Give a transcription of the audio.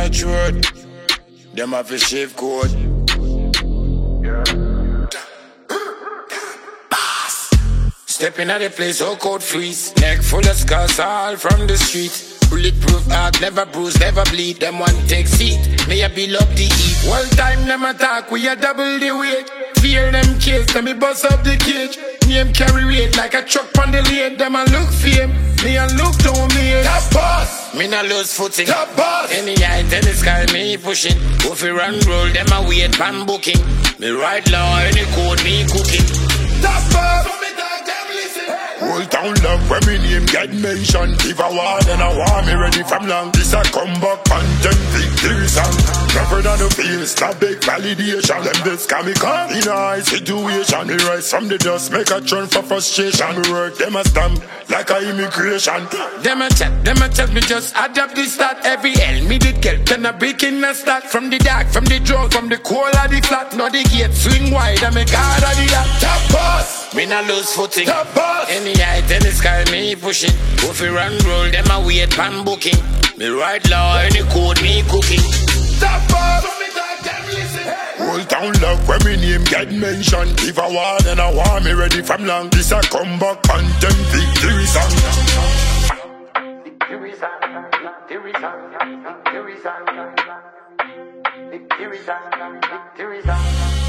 Church Road, them have a shave code. Stepping at the place, all code freeze. Neck full of scars, all from the street. Bulletproof heart, never bruise, never bleed. Them one take seat, may I be love the eat. One time them attack, we a double the weight. Fear them chase, let me bust up the cage. Name carry weight like a truck on the lane. Them a look fame, me a look down me. Top boss, me no lose footing. Top boss, any height in the sky, me pushing. Go fi run roll, them a wait pan booking. Me ride law, any code me cooking. Top boss. Whole town love when me name get mentioned. If I war, then I war, me ready from long. This a comeback content victory song. Tougher than the fields, not big validation. Them this can me come in a high situation. Me rise from the dust, make a turn for frustration. Me work, them a stamp like a immigration. Them a chat, me just adapt this start. Every L me did get, then a break in a start. From the dark, from the drug, from the cold of the flat. Now the gate swing wide, and me guard of the act. Top boss, me no lose footing. Top boss, any height in the sky, me pushing. Go fi run roll, them a wait pan booking. Me ride law, any code me cooking. Top boss, whole town love when me name get mentioned. If I war, then I war, me ready from long. This a comeback content victory song. Victory song, victory song, victory song, victory song, victory song.